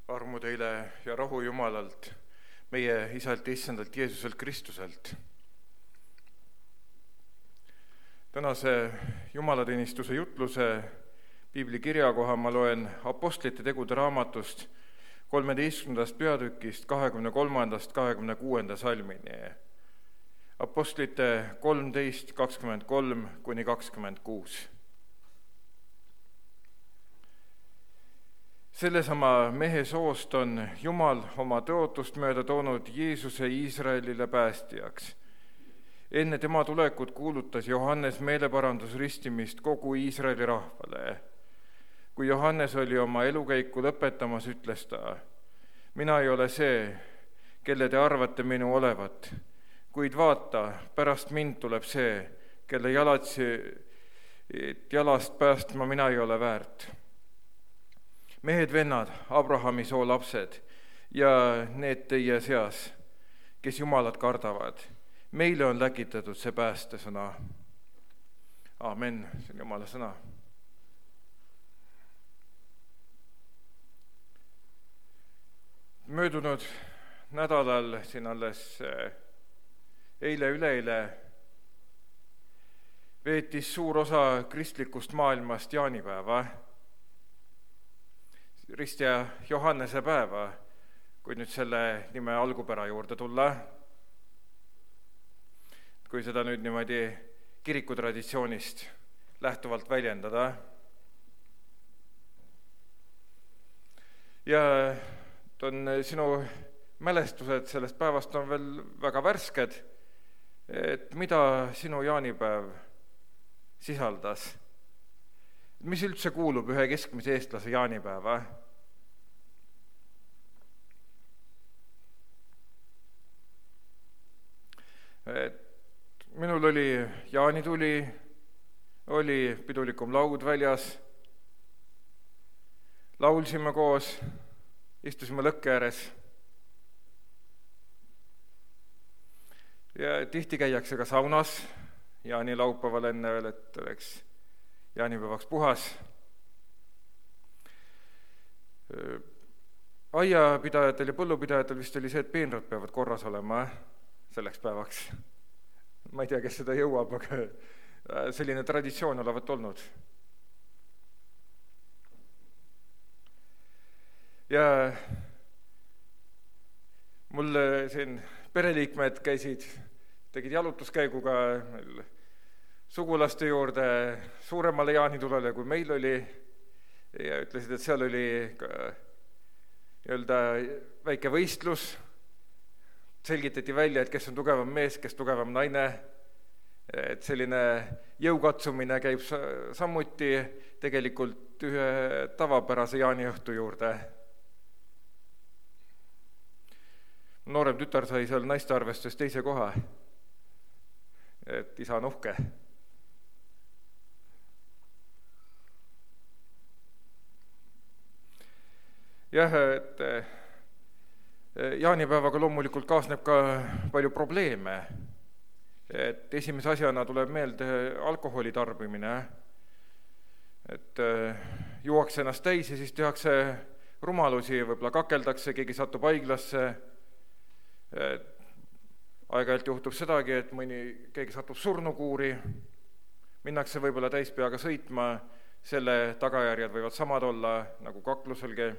Armu teile ja rahu Jumalalt, meie Isalt ja Issandalt Jeesuselt Kristuselt. Tänase jumalateenistuse jutluse piibli kirjakoha ma loen Apostlite tegude raamatust 13. peatükist 23. 26. salmini. Apostlite 13, 23-26. Sellesama mehe soost on Jumal oma tõotust mööda toonud Jeesuse Iisraelile päästjaks. Enne tema tulekut kuulutas Johannes meeleparandusristimist kogu Iisraeli rahvale. Kui Johannes oli oma elukäiku lõpetamas, ütles ta: mina ei ole see, kelle te arvate minu olevat, kuid vaata, pärast mind tuleb see, kelle jalast päästma mina ei ole väärt. Mehed, vennad, Abrahami soo lapsed ja need teie seas, kes Jumalat kardavad, meile on läkitatud see päästesõna. Aamen, see on Jumala sõna. Möödunud nädalal, siin alles eile-üleeile, veetis suur osa kristlikust maailmast jaanipäeva, Rist ja Johannese päeva, kui nüüd selle nime algupära juurde tulla, kui seda nüüd niimoodi kirikutraditsioonist lähtuvalt väljendada. Ja sinu mälestused sellest päevast on veel väga värsked, et mida sinu jaanipäev sisaldas? Mis üldse kuulub ühe keskmise eestlase jaanipäeva? Minul oli jaanituli, oli pidulikum laud väljas, laulsime koos, istusime lõkke ääres ja tihti käiakse ka saunas jaanilaupäeval enne veel, et oleks jaanipäevaks puhas. Aiapidajatel ja põllupidajatel vist oli see, et peenrad peavad korras olema selleks päevaks. Ma ei tea, kes seda jõuab, aga selline traditsioon olevat olnud. Ja mul siin pereliikmed tegid jalutuskäiguga sugulaste juurde suuremale jaanitulele, kui meil oli, ja ütlesid, et seal oli ka väike võistlus, selgitati välja, et kes on tugevam mees, kes tugevam naine, et selline jõukatsumine käib samuti tegelikult ühe tavapärase jaaniõhtu juurde. Noorem tütar sai seal naiste arvestus teise koha, et isa on uhke. Jah, et jaanipäevaga loomulikult kaasneb ka palju probleeme. Et esimese asjana tuleb meelde alkoholi tarbimine, et juuakse ennast täis ja siis tehakse rumalusi, võib-olla kakeldakse, keegi satub haiglasse. Aeg-ajalt juhtub sedagi, et keegi satub surnukuuri, minnakse võib-olla täispeaga sõitma, selle tagajärjed võivad samad olla nagu kakluselgi.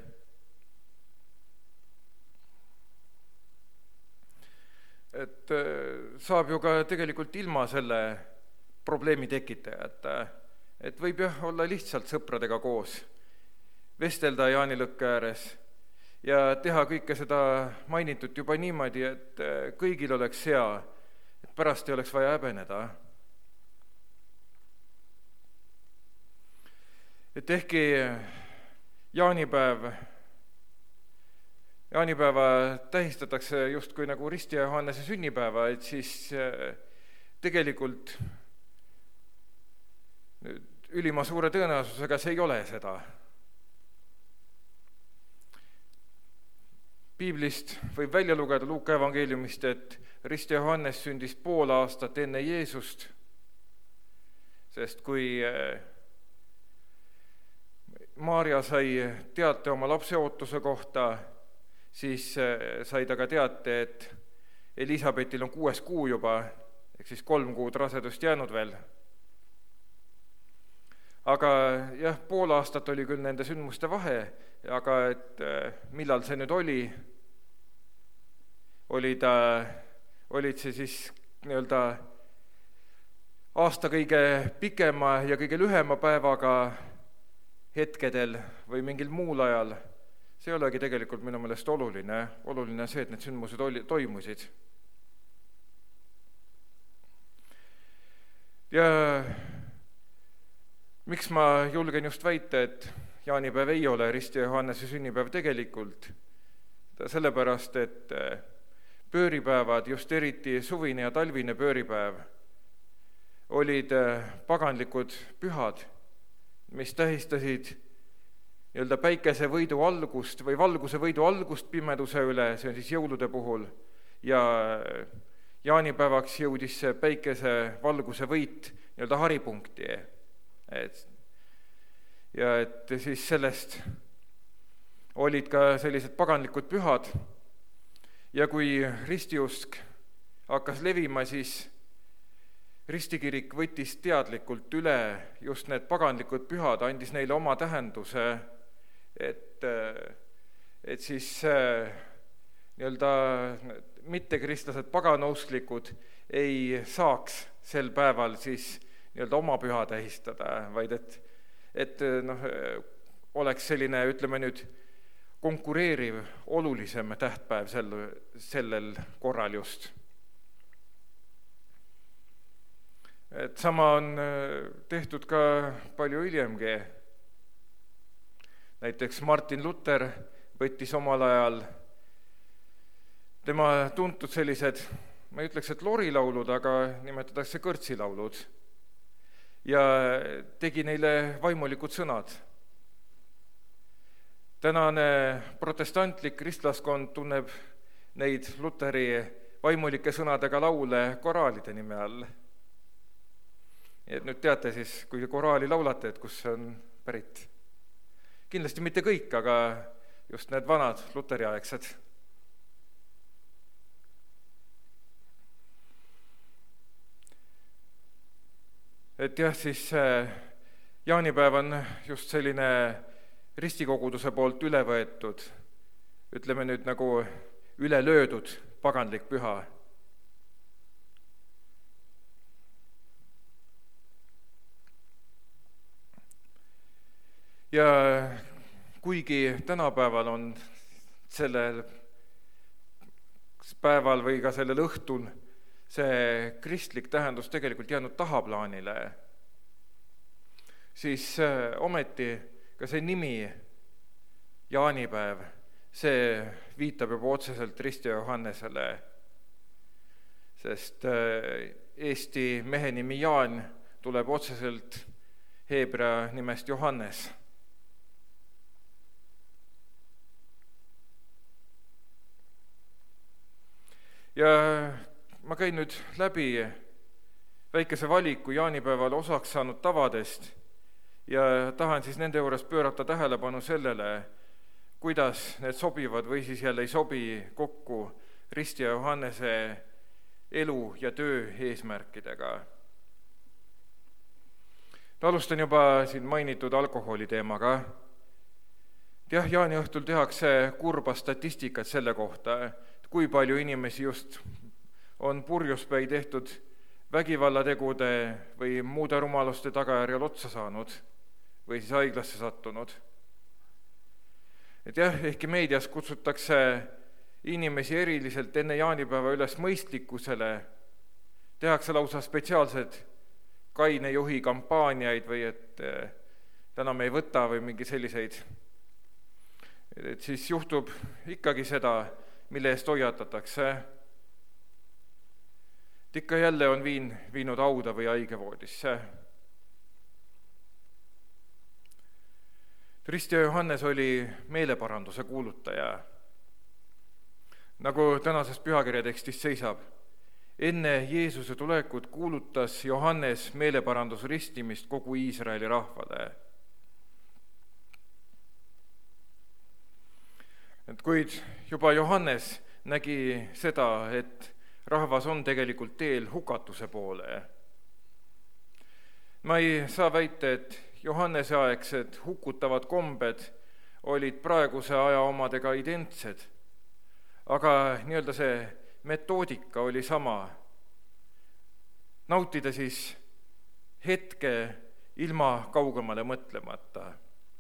Et saab ju ka tegelikult ilma selle probleemi tekitajata, et võib jah olla lihtsalt sõpradega koos, vestelda jaanilõkke ääres ja teha kõike seda mainitud juba niimoodi, et kõigil oleks hea, et pärast ei oleks vaja häbeneda. Et ehkki jaanipäeva tähistatakse justkui nagu Risti ja Johannese sünnipäeva, et siis tegelikult ülima suure tõenäosusega see ei ole seda. Piiblist võib välja lugeda Luuka evangeeliumist, et Rist ja Johannes sündis pool aastat enne Jeesust, sest kui Maarja sai teate oma lapseootuse kohta, siis sai ta ka teate, et Elisabetil on 6. kuu juba, ehk siis 3 kuud rasedust jäänud veel. Aga jah, pool aastat oli küll nende sündmuste vahe, aga et millal see nüüd olid see siis nii-öelda aasta kõige pikema ja kõige lühema päevaga hetkedel või mingil muul ajal, see ei olegi tegelikult minu meelest oluline. Oluline on see, et need sündmused toimusid. Ja miks ma julgen just väita, et jaanipäev ei ole Risti ja Johannese sünnipäev tegelikult? Sellepärast, et pööripäevad, just eriti suvine ja talvine pööripäev, olid paganlikud pühad, mis tähistasid nii-öelda päikese võidu algust või valguse võidu algust pimeduse üle, see on siis jõulude puhul, ja jaanipäevaks jõudis see päikese valguse võit nii-öelda haripunkti. Ja et siis sellest olid ka sellised paganlikud pühad, ja kui ristiusk hakkas levima, siis ristikirik võttis teadlikult üle just need paganlikud pühad, andis neile oma tähenduse, et siis nii-öelda mittekristlased paganausklikud ei saaks sel päeval siis nii-öelda oma püha tähistada, vaid et oleks selline, ütleme nüüd, konkureeriv, olulisem tähtpäev sellel korral just. Et sama on tehtud ka palju hiljemgi. Näiteks Martin Luther võttis omal ajal tema tuntud sellised, ma ei ütleks, et lorilaulud, aga nimetatakse kõrtsilaulud, ja tegi neile vaimulikud sõnad. Tänane protestantlik kristlaskond tunneb neid Luteri vaimulike sõnadega laule koraalide nime all. Et nüüd teate siis, kui koraali laulate, et kus see on pärit. Kindlasti mitte kõik, aga just need vanad luteriaegsed. Et jah, siis jaanipäev on just selline ristikoguduse poolt üle võetud, ütleme nüüd nagu üle löödud paganlik püha. Ja kuigi tänapäeval on sellel päeval või ka sellel õhtul see kristlik tähendus tegelikult jäänud tahaplaanile, siis ometi ka see nimi jaanipäev, see viitab juba otseselt Risti ja Johannesele, sest eesti mehe nimi Jaan tuleb otseselt heebrea nimest Johannes. Ja ma käin nüüd läbi väikese valiku jaanipäeval osaks saanud tavadest ja tahan siis nende juures pöörata tähelepanu sellele, kuidas need sobivad või siis jälle ei sobi kokku Risti ja Johannese elu ja töö eesmärkidega. Alustan juba siin mainitud alkoholi teemaga. Jah, jaaniõhtul tehakse kurba statistikat selle kohta, kui palju inimesi just on purjuspäi tehtud vägivallategude või muude rumaluste tagajärjel otsa saanud või siis haiglasse sattunud. Et jah, ehkki meedias kutsutakse inimesi eriliselt enne jaanipäeva üles mõistlikkusele, tehakse lausa spetsiaalsed kainejuhi kampaaniaid või et täna me ei võta või mingi selliseid, et siis juhtub ikkagi seda, mille eest hoiatatakse. Et ikka jälle on viin viinud hauda või haigevoodisse. Risti ja Johannes oli meeleparanduse kuulutaja. Nagu tänases pühakirja tekstis seisab, enne Jeesuse tulekut kuulutas Johannes meeleparandusristimist kogu Iisraeli rahvale. Kuid juba Johannes nägi seda, et rahvas on tegelikult teel hukatuse poole. Ma ei saa väita, et Johannese aegsed hukutavad kombed olid praeguse aja omadega identsed, aga nii-öelda see metoodika oli sama. Nautida siis hetke ilma kaugemale mõtlemata.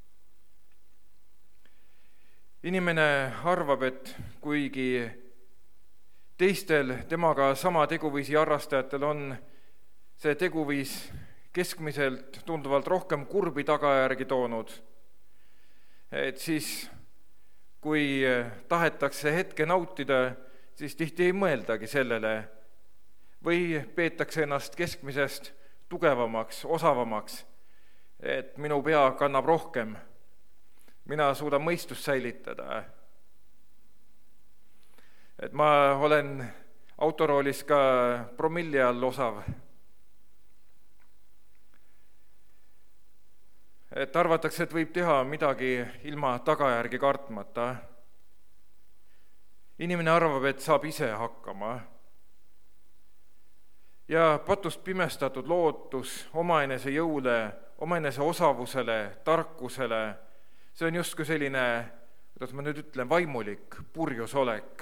Inimene arvab, et kuigi teistel temaga sama teguviisi harrastajatel on see teguviis keskmiselt tunduvalt rohkem kurbi tagajärgi toonud, et siis kui tahetakse hetke nautida, siis tihti ei mõeldagi sellele või peetakse ennast keskmisest tugevamaks, osavamaks, et minu pea kannab rohkem, mina suudan mõistust säilitada. Et ma olen autoroolis ka promilli all osav. Et arvatakse, et võib teha midagi ilma tagajärgi kartmata. Inimene arvab, et saab ise hakkama. Ja patust pimestatud lootus omaenese jõule, omaenese osavusele, tarkusele, see on justkui selline, kuidas ma nüüd ütlen, vaimulik purjusolek.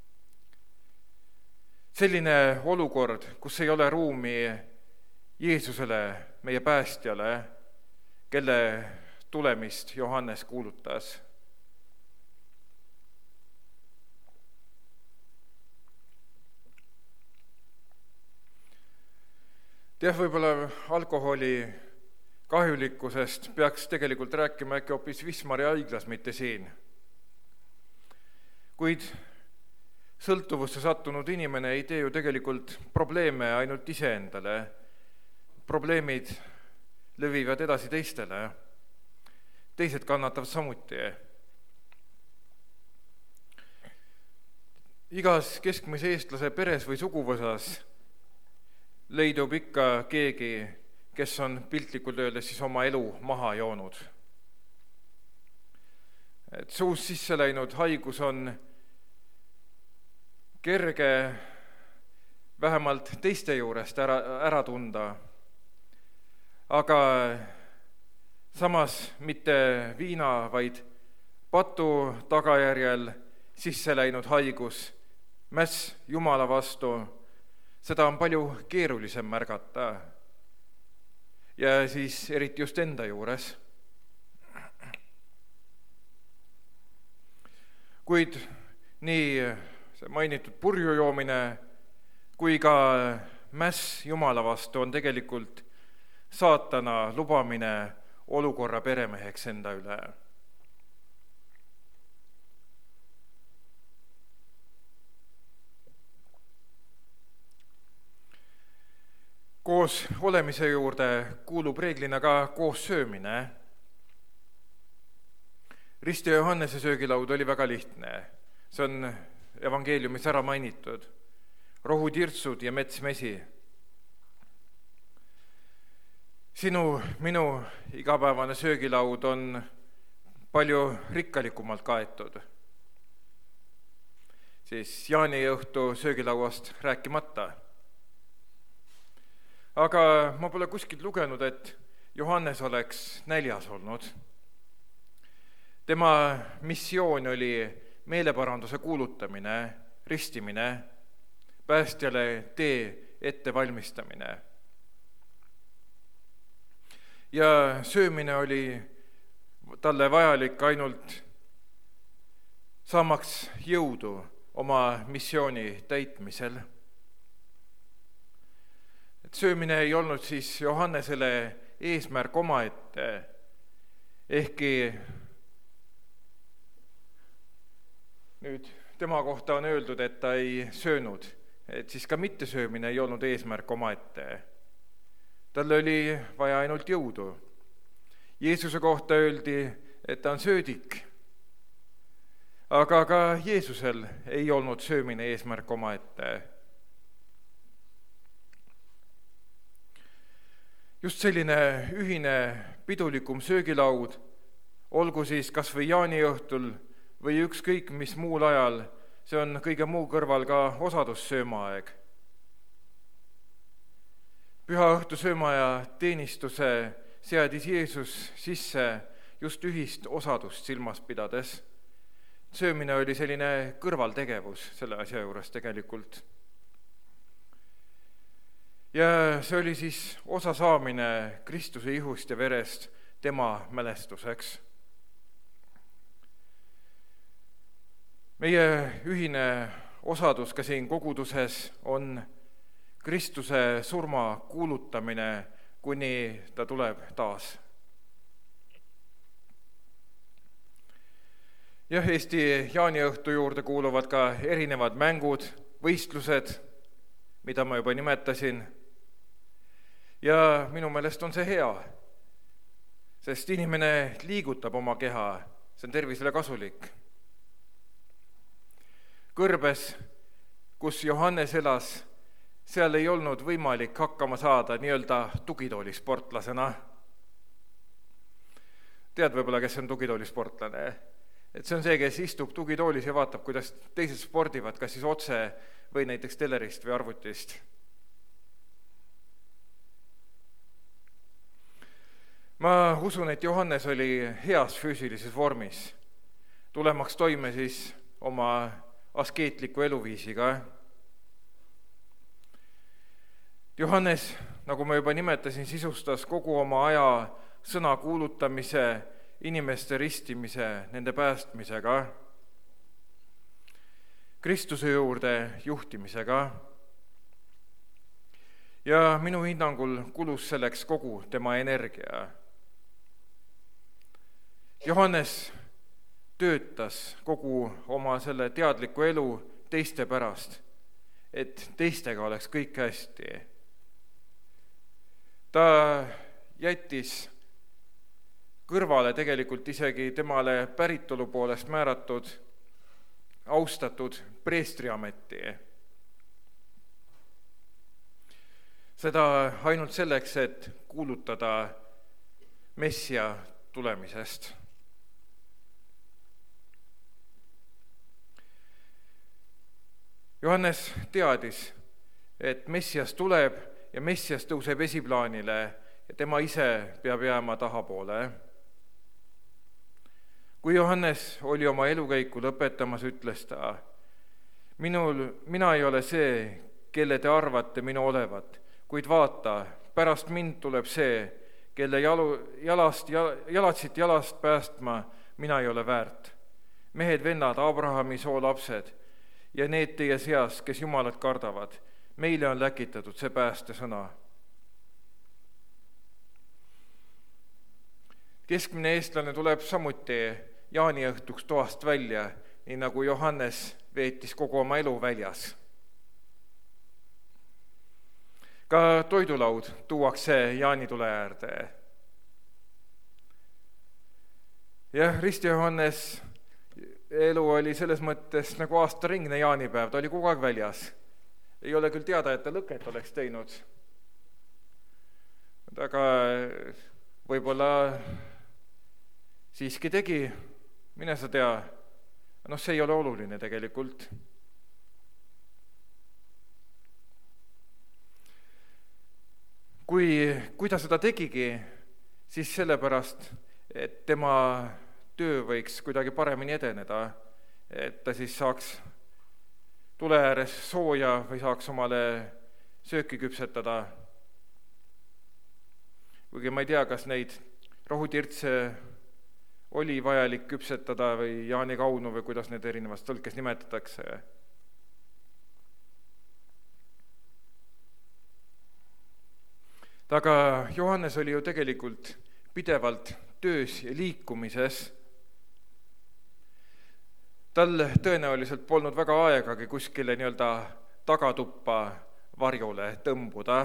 Selline olukord, kus ei ole ruumi Jeesusele, meie päästjale, kelle tulemist Johannes kuulutas. Võib-olla alkoholi kahjulikkusest peaks tegelikult rääkima äkki hoopis Wismari haiglas, mitte siin. Kuid sõltuvusse sattunud inimene ei tee ju tegelikult probleeme ainult iseendale. Probleemid levivad edasi teistele. Teised kannatavad samuti. Igas keskmise eestlase peres või suguvõsas leidub ikka keegi, kes on piltlikult öeldes siis oma elu maha joonud. Et suus sisse läinud haigus on kerge vähemalt teiste juurest ära tunda, aga samas mitte viina, vaid patu tagajärjel sisse läinud haigus, mäss Jumala vastu, seda on palju keerulisem märgata ja siis eriti just enda juures. Kuid nii see mainitud purju joomine kui ka mäss Jumala vastu on tegelikult saatana lubamine olukorra peremeheks enda üle. Koos olemise juurde kuulub reeglina ka koos söömine. Risti ja Johannese söögilaud oli väga lihtne. See on evangeeliumis ära mainitud. Rohutirtsud ja metsmesi. Minu igapäevane söögilaud on palju rikkalikumalt kaetud. Siis jaaniõhtu söögilauast rääkimata. Aga ma pole kuskilt lugenud, et Johannes oleks näljas olnud. Tema missioon oli meeleparanduse kuulutamine, ristimine, päästjale tee ettevalmistamine. Ja söömine oli talle vajalik ainult saamaks jõudu oma missiooni täitmisel. Söömine ei olnud siis Johannesele eesmärk omaette, ehkki nüüd tema kohta on öeldud, et ta ei söönud, et siis ka mittesöömine ei olnud eesmärk omaette. Talle oli vaja ainult jõudu. Jeesuse kohta öeldi, et ta on söödik, aga ka Jeesusel ei olnud söömine eesmärk omaette. Just selline ühine pidulikum söögilaud, olgu siis kas või jaaniõhtul või ükskõik mis muul ajal, see on kõige muu kõrval ka osadussöömaaeg. Pühaõhtu söömaaja teenistuse seadis Jeesus sisse just ühist osadust silmas pidades. Söömine oli selline kõrvaltegevus selle asja juures tegelikult. Ja see oli siis osa saamine Kristuse ihust ja verest tema mälestuseks. Meie ühine osadus ka siin koguduses on Kristuse surma kuulutamine, kuni ta tuleb taas. Jah, Eesti jaaniõhtu juurde kuuluvad ka erinevad mängud, võistlused, mida ma juba nimetasin. Ja minu meelest on see hea, sest inimene liigutab oma keha, see on tervisele kasulik. Kõrbes, kus Johannes elas, seal ei olnud võimalik hakkama saada nii-öelda tugitoolisportlasena. Tead võib-olla, kes on tugitoolisportlane? Et see on see, kes istub tugitoolis ja vaatab, kuidas teised spordivad, kas siis otse või näiteks telerist või arvutist. Ma usun, et Johannes oli heas füüsilises vormis, tulemaks toime siis oma askeetliku eluviisiga. Johannes, nagu ma juba nimetasin, sisustas kogu oma aja sõna kuulutamise, inimeste ristimise, nende päästmisega, Kristuse juurde juhtimisega. Ja minu hinnangul kulus selleks kogu tema energia. Johannes töötas kogu oma selle teadliku elu teiste pärast, et teistega oleks kõik hästi. Ta jättis kõrvale tegelikult isegi temale päritolu poolest määratud austatud preestriameti. Seda ainult selleks, et kuulutada Messia tulemisest. Johannes teadis, et Messias tuleb ja Messias tõuseb esiplaanile ja tema ise peab jääma tahapoole. Kui Johannes oli oma elukäiku lõpetamas, ütles ta, mina ei ole see, kelle te arvate minu olevat, kuid vaata, pärast mind tuleb see, kelle jalad siit jalast päästma mina ei ole väärt. Mehed, vennad, Abrahami soo lapsed ja need teie seas, kes Jumalat kardavad, meile on läkitatud see päästesõna. Keskmine eestlane tuleb samuti jaaniõhtuks toast välja, nii nagu Johannes veetis kogu oma elu väljas. Ka toidulaud tuuakse jaanitule äärde. Jah, Risti Johannes elu oli selles mõttes nagu aastaringne jaanipäev, ta oli kogu aeg väljas. Ei ole küll teada, et ta lõket oleks teinud. Aga võib-olla siiski tegi, mine sa tea. See ei ole oluline tegelikult. Kui ta seda tegigi, siis sellepärast, et tema töö võiks kuidagi paremini edeneda, et ta siis saaks tule ääres sooja või saaks omale sööki küpsetada. Kuigi ma ei tea, kas neid rohutirtse oli vajalik küpsetada või jaanikaunu või kuidas need erinevas tõlkes nimetatakse. Aga Johannes oli ju tegelikult pidevalt töös ja liikumises. Tal tõenäoliselt polnud väga aegagi kuskile nii-öelda tagatuppa varjule tõmbuda.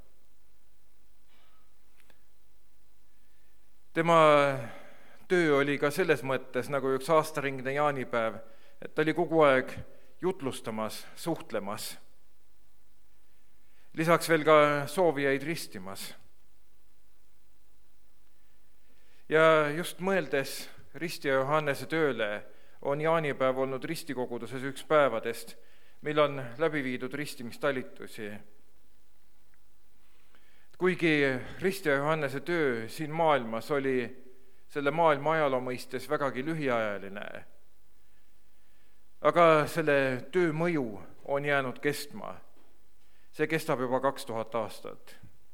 Tema töö oli ka selles mõttes nagu üks aastaringne jaanipäev, et ta oli kogu aeg jutlustamas, suhtlemas. Lisaks veel ka soovijaid ristimas. Ja just mõeldes Risti ja Johannese tööle, on jaanipäev olnud ristikoguduses üks päevadest, mil on läbi viidud ristimistalitusi. Kuigi Ristija Johannese töö siin maailmas oli selle maailma ajaloo mõistes vägagi lühiajaline, aga selle töö mõju on jäänud kestma. See kestab juba 2000 aastat.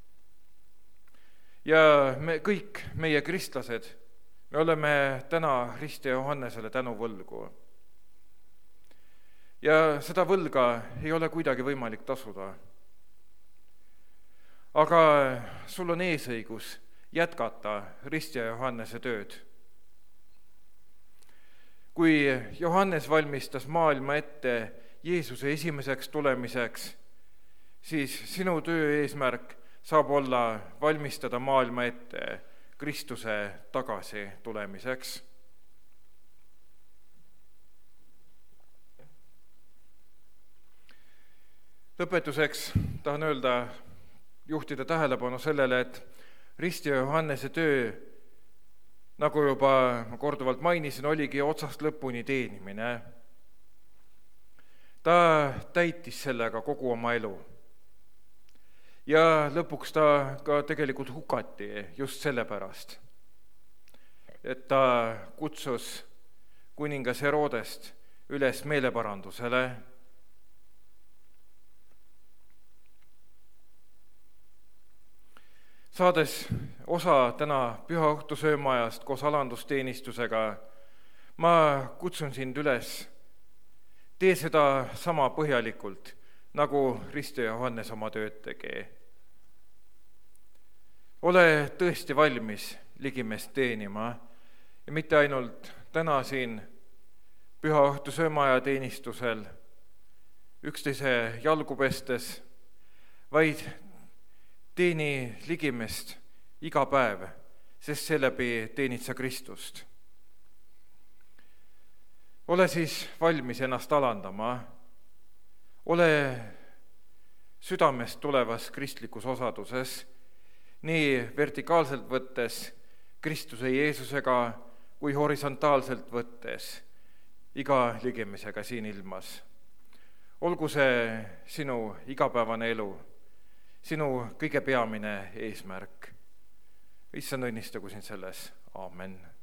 Ja meie kristlased, me oleme täna Ristija Johannesele tänuvõlgu. Ja seda võlga ei ole kuidagi võimalik tasuda. Aga sul on eesõigus jätkata Ristija Johannese tööd. Kui Johannes valmistas maailma ette Jeesuse esimeseks tulemiseks, siis sinu töö eesmärk saab olla valmistada maailma ette Kristuse tagasi tulemiseks. Lõpetuseks tahan juhtida tähelepanu sellele, et Ristija Johannese töö, nagu juba korduvalt mainisin, oligi otsast lõpuni teenimine. Ta täitis sellega kogu oma elu. Ja lõpuks ta ka tegelikult hukati just sellepärast, et ta kutsus kuningas Herodest üles meeleparandusele. Saades osa täna pühaõhtu söömaajast koos alandusteenistusega, ma kutsun sind üles, tee seda sama põhjalikult, nagu Ristija Johannes oma tööd tegi. Ole tõesti valmis ligimest teenima ja mitte ainult täna siin pühaõhtu söömaaja teenistusel üksteise jalgu pestes, vaid teeni ligimest iga päev, sest seeläbi teenid sa Kristust. Ole siis valmis ennast alandama, ole südamest tulevas kristlikus osaduses, nii vertikaalselt võttes Kristuse Jeesusega kui horisontaalselt võttes iga ligimisega siin ilmas. Olgu see sinu igapäevane elu, sinu kõige peamine eesmärk. Issand õnnistagu sind selles. Aamen.